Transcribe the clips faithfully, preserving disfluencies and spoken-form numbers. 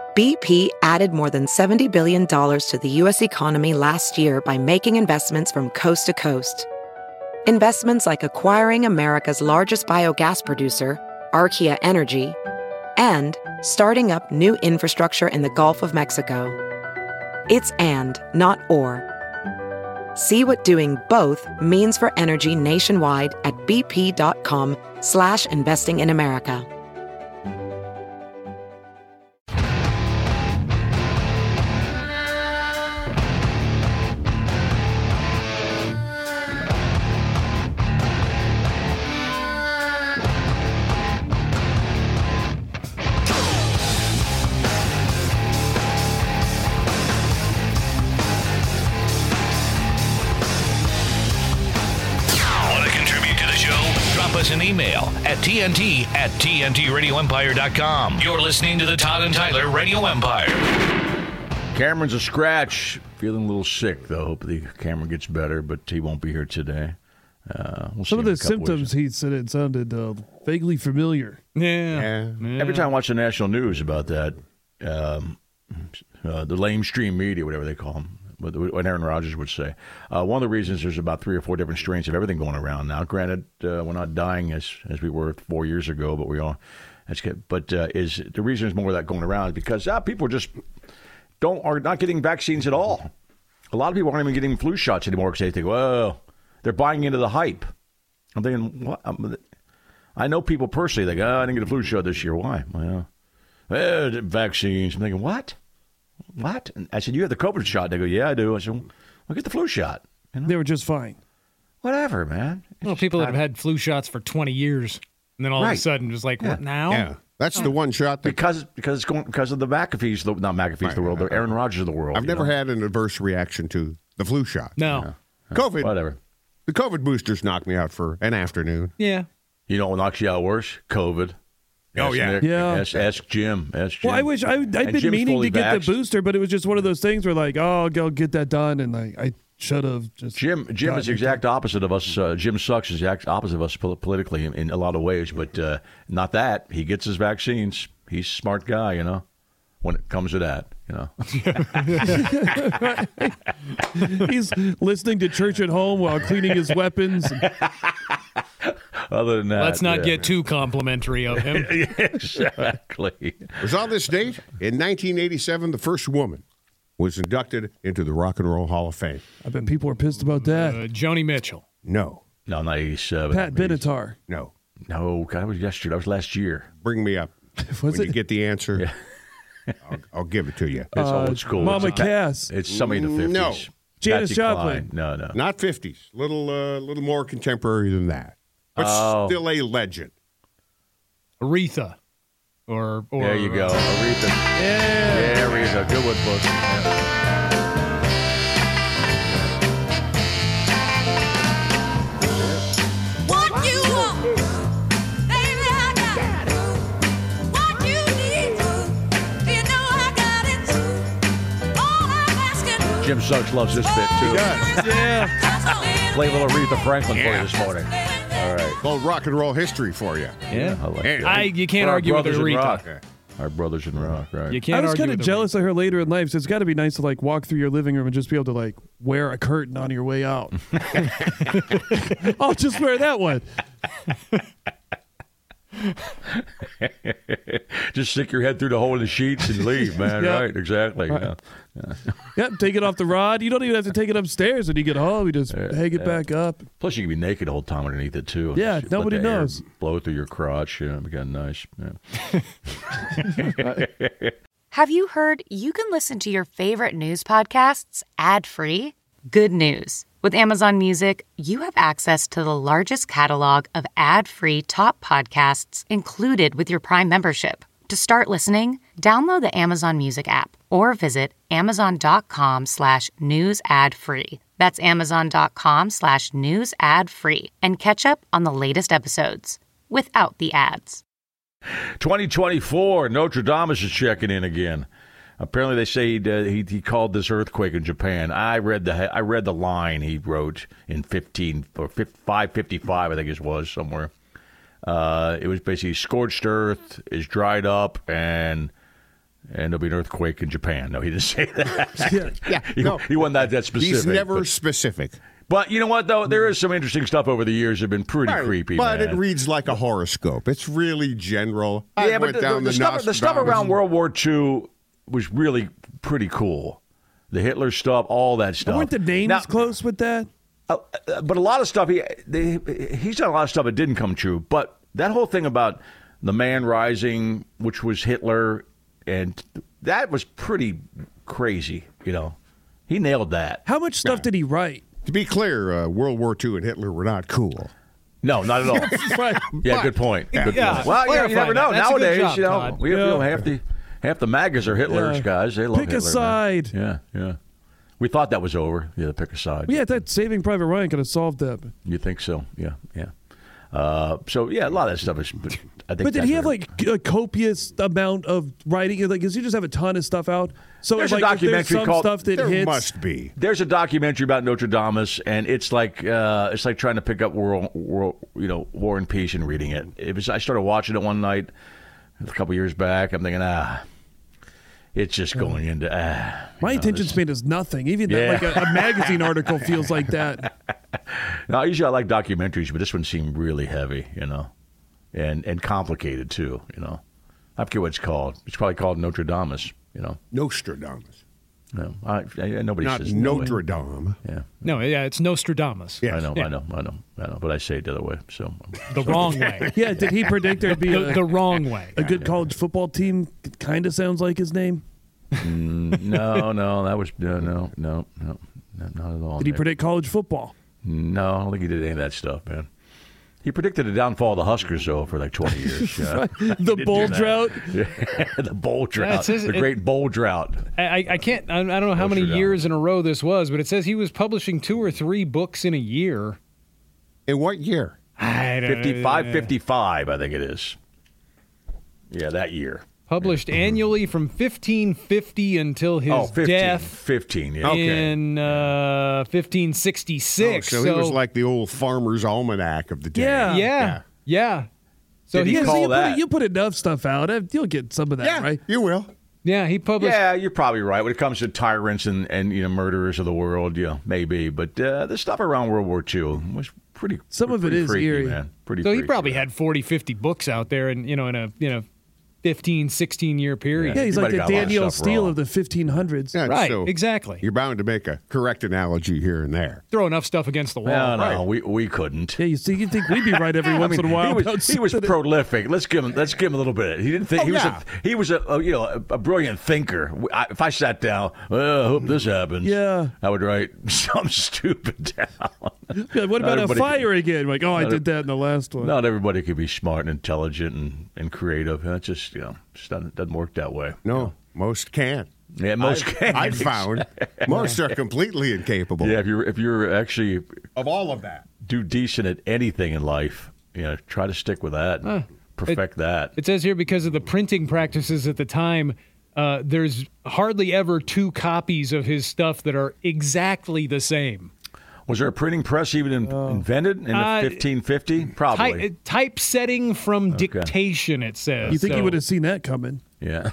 B P added more than seventy billion dollars to the U S economy last year by making investments from coast to coast. Investments like acquiring America's largest biogas producer, Archaea Energy, and starting up new infrastructure in the Gulf of Mexico. It's and, not or. See what doing both means for energy nationwide at bp.com slash investing in America. An email at TNT at T N T radio empire dot com. You're listening to the Todd and Tyler Radio Empire. Cameron's a scratch. Feeling a little sick, though. Hope the Cameron gets better, but he won't be here today. Uh, we'll Some of the symptoms he said it sounded uh, vaguely familiar. Yeah. yeah. Every time I watch the national news about that, um, uh, the lamestream media, whatever they call them, what Aaron Rodgers would say. Uh, one of the reasons there's about three or four different strains of everything going around now. Granted, uh, we're not dying as as we were four years ago, but we are. That's good. But uh, is the reason there's more of that going around is because uh, people are just don't are not getting vaccines at all. A lot of people aren't even getting flu shots anymore because they think, well, they're buying into the hype. I'm thinking, what? I'm, I know people personally think, oh, I didn't get a flu shot this year. Why? Well, eh, vaccines. I'm thinking, what? What? And I said, you have the COVID shot. They go, yeah, I do. I said, well, get the flu shot. You know? They were just fine. Whatever, man. It's well, people that have had flu shots for twenty years, and then all right. of a sudden, just like, yeah. what now? Yeah, that's oh. the one shot. That... Because because it's going because of the McAfee's, the, not McAfee's right, of the world, the Aaron Rodgers of the world. I've never know? had an adverse reaction to the flu shot. No. Yeah. COVID. Whatever. The COVID boosters knocked me out for an afternoon. Yeah. You know what knocks you out worse? COVID. Oh, ask yeah. Nick, Yeah. Ask, ask Jim. Ask Jim. Well, I wish I, I'd been Jim's meaning to get vaxxed. the booster, but it was just one of those things where, like, oh, I'll go get that done, and I, I should have just. Jim Jim is the exact opposite of us. Uh, Jim sucks is the exact opposite of us pol- politically in, in a lot of ways, but uh, not that. He gets his vaccines. He's a smart guy, you know, when it comes to that, you know. He's listening to church at home while cleaning his weapons. Other than that, let's not yeah. get too complimentary of him. Exactly. It was on this date in nineteen eighty-seven. The first woman was inducted into the Rock and Roll Hall of Fame. I bet people are pissed about that. Uh, Joni Mitchell. No. No, not eighty-seven. Pat Benatar. No. No, God, that was yesterday. That was last year. Bring me up. Was when it? you get the answer, Yeah. I'll, I'll give it to you. It's Uh, old school. Mama it's a, Cass. It's somebody in the fifties. No. Janis Patsy Joplin. Cline. No, no. Not fifties. Little, uh, little more contemporary than that. But Oh. still a legend. Aretha. Or, or There you go. uh, Aretha. Yeah. Yeah, Aretha. Good one, folks. Yeah. What you want, baby, I got it. What you need, you know I got it. All I'm asking, Jim Suggs loves this bit, too. Yeah. Play a little Aretha Franklin for you this morning. All right. Called rock and roll history for you. Yeah, I like And- that. I, you can't For our argue with brothers in Aretha. rock. Our brothers in rock, right? You can't I was argue kind of with jealous of her later in life, so it's got to be nice to, like, walk through your living room and just be able to, like, wear a curtain on your way out. I'll just wear that one. Just stick your head through the hole in the sheets and leave, man. Yeah. Right, exactly. Right. Yeah. Yep, take it off the rod. You don't even have to take it upstairs when you get home. You just Yeah, hang it yeah. back up. Plus, you can be naked the whole time underneath it, too. Yeah, Just nobody let the air knows. blow through your crotch. Yeah, be kind of nice. Yeah. Have you heard you can listen to your favorite news podcasts ad-free? Good news. With Amazon Music, you have access to the largest catalog of ad-free top podcasts included with your Prime membership. To start listening, download the Amazon Music app or visit amazon.com slash news ad free. That's amazon.com slash news ad free and catch up on the latest episodes without the ads. twenty twenty-four, Notre Dame is checking in again. Apparently, they say he, uh, he he called this earthquake in Japan. I read the I read the line he wrote in fifteen or five fifty-five, I think it was somewhere. Uh, it was basically scorched earth is dried up, and and there'll be an earthquake in Japan. No, he didn't say that. Yeah. Yeah, he, no. he wasn't that, that specific. He's never but, specific. but you know what, though? There is some interesting stuff over the years that have been pretty Right, creepy, but man. it reads like a horoscope. It's really general. I yeah, but went the, down the, the, stuff, the stuff Nostradamus. around World War Two was really pretty cool. The Hitler stuff, all that stuff. Weren't the names Now- close with that? Uh, uh, but a lot of stuff, he they, he's done a lot of stuff that didn't come true. But that whole thing about the man rising, which was Hitler, and that was pretty crazy, you know. He nailed that. How much stuff did he write? To be clear, uh, World War Two and Hitler were not cool. No, not at all. Right. Yeah, good point. Good Yeah, point. Well, you, know, you never clarify know. that. That's a good Nowadays, job, you know, Todd. we, you know, Yeah. half the half the MAGAs are Hitler's Yeah. guys. They love Pick a Hitler, man. side. Yeah, yeah. We thought that was over. Yeah, pick a side. Yeah, that Saving Private Ryan could have solved that. You think so? Yeah, yeah. Uh, so yeah, a lot of that stuff is. But I think. But did that's he have what- like a copious amount of writing? Like, does he just have a ton of stuff out? So There's a like, if there's documentary some called- stuff that There hits. must be. There's a documentary about Notre Dame, and it's like uh, it's like trying to pick up world, world, you know, War and Peace and reading it. It was. I started watching it one night a couple years back. I'm thinking, ah, it's just going into ah. My you know, attention this- span is nothing. Even Yeah. that, like a, a magazine article feels like that. Now, usually I like documentaries, but this one seemed really heavy, you know, and and complicated too, you know. I forget what it's called. It's probably called Notre Dame, you know. Nostradamus. No, I, I, nobody Not says no way. Notre Dame. Yeah, No, yeah, it's Nostradamus. Yes. I know, Yeah. I know, I know, I know, but I say it the other way. So The wrong way. Yeah, did he predict there'd be The, a, the wrong way. a good college football team? It kind of sounds like his name. no, no, that was no, no, no, no, no, not at all. Did he Nick. predict college football? No, I don't think he did any of that stuff, man. He predicted the downfall of the Huskers, though, for like twenty years. Yeah. The bull that. drought. the bowl Yeah, drought, it says the it- great bowl drought. I, I can't. I, I don't know how many Nostradamus. years in a row this was, but it says he was publishing two or three books in a year. In what year? I don't fifty-five, fifty-five, I think it is. Yeah, that year. Published annually from fifteen fifty until his Oh, fifteen. death fifteen, yeah. Okay. in uh, fifteen Oh, sixty-six. so, he was like the old farmer's almanac of the day. Yeah. yeah, yeah. So Did he he, Yeah, was, so call you, put, that? you put enough stuff out, uh, you'll get some of that, Yeah, right? you will. yeah, he published. Yeah, you're probably right. When it comes to tyrants and, and you know murderers of the world, yeah, maybe. But uh, the stuff around World War Two was pretty. Some of it pretty is freaky, eerie. man. Pretty. So he freaky, probably man. had forty, fifty books out there, and you know, in a you know, fifteen, sixteen year period. Yeah, he's You like might the have got a lot of Daniel stuff Steele wrong. of the fifteen hundreds. Yeah, Right, so exactly. You're bound to make a correct analogy here and there. Throw enough stuff against the wall. No, no, Right. we we couldn't. Yeah, you see, you think we'd be right every I once mean, in a while. he was, about he was something. prolific. Let's give him. Let's give him a little bit. He didn't think Oh, he was. yeah. A, he was a, a you know a, a brilliant thinker. I, if I sat down, well, I hope this happens. Yeah. I would write some stupid down. Yeah, what about a Everybody fire again? Like, oh, I Not did that in the last one. Not everybody could be smart and intelligent and, and creative. That just you know just doesn't, doesn't work that way. No, most can't. Yeah, most I've, can't. I've found most are completely incapable Yeah, if you're if you're actually of all of that. do decent at anything in life, you know, try to stick with that. And perfect that. It says here because of the printing practices at the time, uh, there's hardly ever two copies of his stuff that are exactly the same. Was there a printing press even in, invented in the Uh, fifteen fifty? Probably. Ty- typesetting from dictation, it says. You think he So- would have seen that coming? Yeah.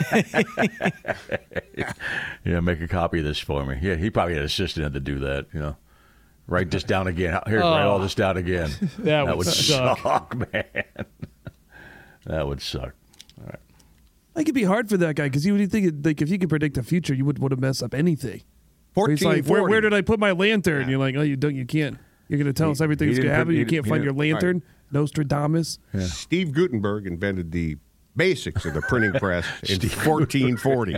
yeah, make a copy of this for me. Yeah, he probably had an assistant had to do that, you know. Write this down again. Here, write all this down again. That would suck. suck, man. That would suck. Like, it'd be hard for that guy because you would think, it- like, if you could predict the future, you wouldn't want to mess up anything. Where He's like, where, where did I put my lantern? And you're like, oh, you don't, you can't. You're going to tell us everything he that's going to didn't happen. put- You he can't didn't- find he your didn't- lantern. Nostradamus. Steve Gutenberg invented the basics of the printing press in fourteen forty.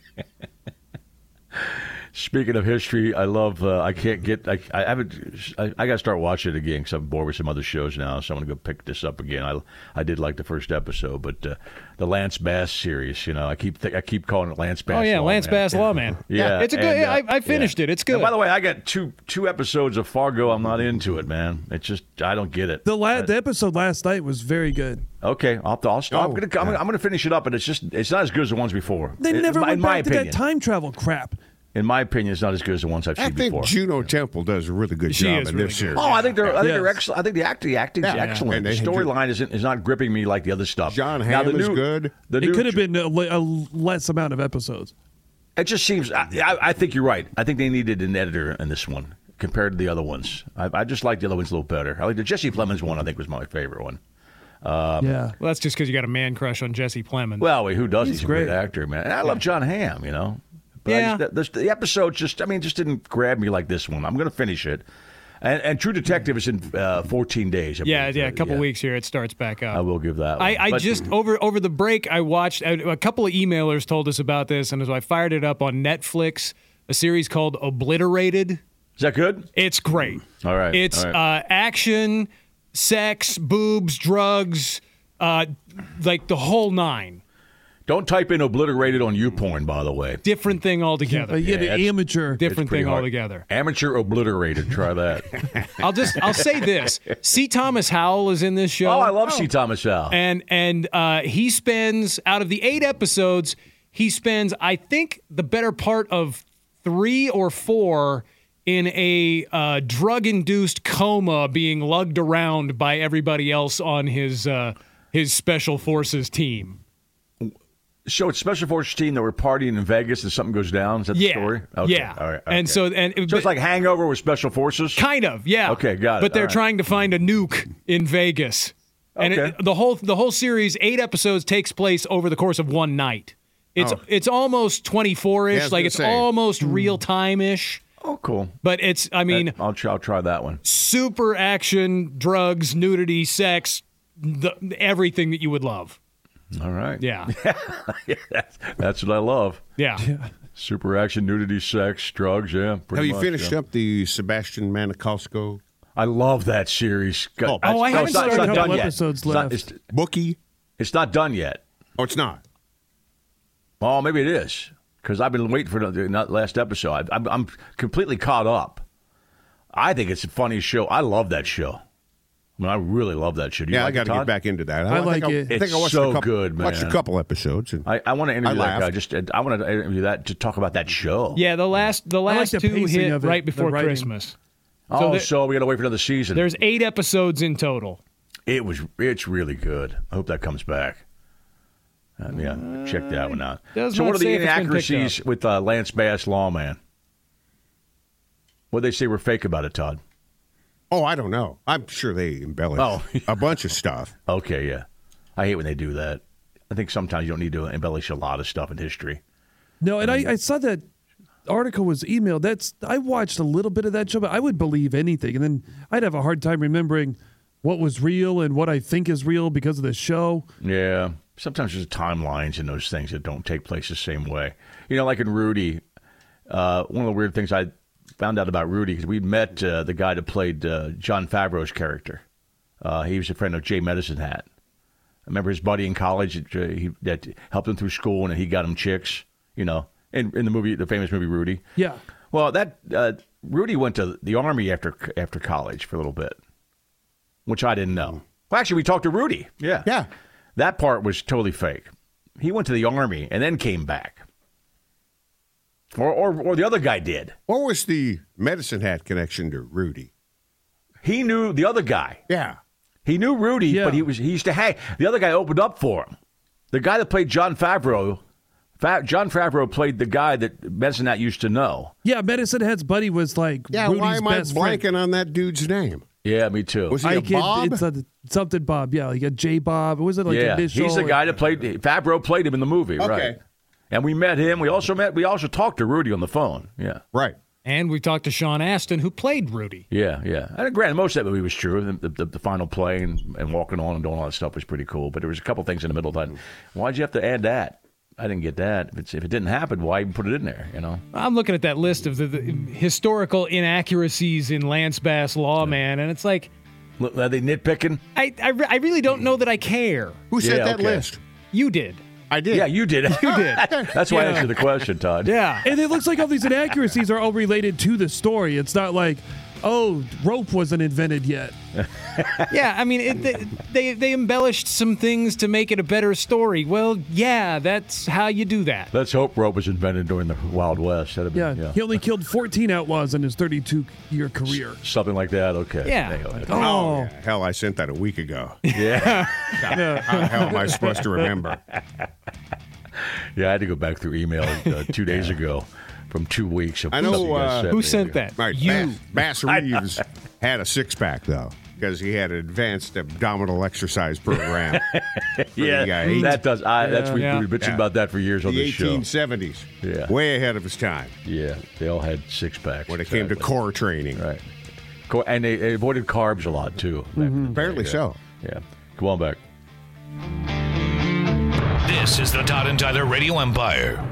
Speaking of history, I love. Uh, I can't get. I, I haven't. I, I got to start watching it again because I'm bored with some other shows now. So I'm going to go pick this up again. I I did like the first episode, but uh, the Lance Bass series. You know, I keep th- I keep calling it Lance Bass. Oh, yeah, Lawman. Lance Bass Lawman. Yeah, It's a good. and, uh, I, I finished yeah. it. It's And good. by the way, I got two two episodes of Fargo. I'm not into it, man. It's just I don't get it. The la- the episode last night was very good. Okay, I'll, I'll stop. Oh, I'm gonna I'm gonna, I'm gonna finish it up, but it's just it's not as good as the ones before. They in never my, went in my back to opinion. that time travel crap. in my opinion, is not as good as the ones I've seen I think before. Juno Temple does a really good She job is in really this good. series. Oh, I think they're. I think Yes. they're excellent. I think the acting, acting's Yeah, yeah. excellent. And the they- storyline isn't is not gripping me like the other stuff. John Now, the Hamm is new- good. The It new- could have been a, le- a less amount of episodes. It just seems. I, I, I think you're right. I think they needed an editor in this one compared to the other ones. I, I just like the other ones a little better. I like the Jesse Plemons one. I think was my favorite one. Um, yeah. Well, that's just because you got a man crush on Jesse Plemons. Well, wait, who does? He's He's, a great. great. actor, man. And I love John Hamm. You know. But I Yeah. just, the, the episode just. I mean, just didn't grab me like this one. I'm going to finish it. And, and True Detective is in uh, fourteen days. I yeah, believe. yeah, a couple Yeah. weeks here, it starts back up. I will give that. I, one. I But- just over over the break I watched a, a couple of emailers told us about this, and so I fired it up on Netflix. A series called Obliterated. Is that good? It's great. All right. It's all right. uh, action, sex, boobs, drugs, uh, like the whole nine. Don't type in obliterated on YouPorn, by the way. Different thing altogether. Uh, you get Yeah, an it's- amateur. Different pretty thing hard. altogether. Amateur obliterated. Try that. I'll just I'll say this: C. Thomas Howell is in this show. Oh, I love C. Thomas Howell. and and uh, he spends out of the eight episodes, he spends I think the better part of three or four in a uh, drug-induced coma, being lugged around by everybody else on his uh, his special forces team. So it's Special Forces team that were partying in Vegas and something goes down. Is that Yeah, the story? Okay. yeah. All right. And okay. so and so it's like Hangover with Special Forces. kind of yeah. Okay, got it. But they're All right. trying to find a nuke in Vegas, and Okay. it, the whole the whole series, eight episodes, takes place over the course of one night. It's Oh. it's almost twenty-four Yeah, I ish, was like gonna it's say. almost real time ish. Oh, cool. But it's I mean I'll try, I'll try that one. super action, drugs, nudity, sex, the, everything that you would love. All right. Yeah, that's, that's what I love. yeah. Super action, nudity, sex, drugs. Yeah. Have pretty you much, finished yeah. up the Sebastian Maniscalco I love that series. Oh, Oh, I No, haven't it's not, it's started not a done couple yet. episodes It's not- left. it's- bookie? it's not done yet. Oh, it's not. Well, maybe it is because I've been waiting for the the last episode. I, I'm, I'm completely caught up. I think it's the funniest show. I love that show. I mean, I really love that show. Do you Yeah, like I got to it, get Todd? back into that. I think like I, it. I think It's I watched so a couple, good, Watched a man. couple episodes. And I, I want to interview I that laughed. guy. Just I want to interview that to talk about that show. Yeah, the last the like last the two pacing hit of it, right the before writing. Christmas. Oh, there- so we got to wait for another season. There's eight episodes in total. It was. It's really good. I hope that comes back. Uh, yeah, check that one out. does So, not what are say the if it's been picked inaccuracies with uh, Lance Bass, Lawman? What they say were fake about it, Todd? oh, I don't know. I'm sure they embellish Oh. a bunch of stuff. Okay, yeah. I hate when they do that. I think sometimes you don't need to embellish a lot of stuff in history. No, and I, I saw that article was emailed. That's I watched a little bit of that show, but I would believe anything, and then I'd have a hard time remembering what was real and what I think is real because of the show. Yeah. Sometimes there's timelines in those things that don't take place the same way. You know, like in Rudy, uh, one of the weird things I found out about Rudy, because we met uh, the guy that played uh, John Favreau's character. Uh, he was a friend of Jay Medicine Hat. I remember his buddy in college that, uh, he, that helped him through school, and he got him chicks, you know, in, in the movie, the famous movie Rudy. Yeah. Well, that uh, Rudy went to the Army after after college for a little bit, which I didn't know. Well, actually, we talked to Rudy. Yeah. Yeah. That part was totally fake. He went to the Army and then came back. Or, or, or the other guy did. What was the Medicine Hat connection to Rudy? He knew the other guy. Yeah. He knew Rudy, Yeah. but he was he used to hang. The other guy opened up for him. The guy that played John Favreau, Fa- John Favreau played the guy that Medicine Hat used to know. Yeah, Medicine Head's buddy was like Yeah, Rudy's why am I best blanking friend. on that dude's name? Yeah, me too. Was he I a can't- Bob? It's a, something Bob. Yeah, you got J Bob. Was it like yeah, initial? he's the guy that played Favreau played him in the movie, Okay. right? And we met him. We also met. We also talked to Rudy on the phone. Yeah. Right. And we talked to Sean Astin, who played Rudy. Yeah, yeah. And granted, most of that movie was true. The, the, the final play and, and walking on and doing all that stuff was pretty cool. But there was a couple things in the middle that, why'd you have to add that? I didn't get that. If, it's, if it didn't happen, why even put it in there, you know? I'm looking at that list of the, the historical inaccuracies in Lance Bass Lawman, and it's like, Look, are they nitpicking? I, I, re- I really don't know that I care. Who said Yeah, that okay. list? You did. I did. Yeah, you did. You did. That's why I answered the question, Todd. Yeah. And it looks like all these inaccuracies are all related to the story. It's not like, oh, rope wasn't invented yet. Yeah, I mean, it, they, they they embellished some things to make it a better story. Well, yeah, that's how you do that. Let's hope rope was invented during the Wild West. That'd be, Yeah, yeah. he only killed fourteen outlaws in his thirty-two-year career. Something like that. Okay. Yeah. There you go. Oh, Yeah, hell, I sent that a week ago. Yeah. How the hell am I supposed to remember? Yeah, I had to go back through email uh, two days ago from two weeks of I know, stuff you guys uh, sent Who me. sent that? Right, You. Bass, Bass Reeves had a six pack though, because he had an advanced abdominal exercise program. Yeah, the, uh, eight- that does. I, that's we, Yeah. we've been bitching Yeah. about that for years on the this show. eighteen seventies. Yeah. Way ahead of his time Yeah, they all had six packs when it came to exactly. core training. Right, Co- and they, they avoided carbs a lot too. Apparently Yeah. so. Yeah, come on back. This is the Todd and Tyler Radio Empire.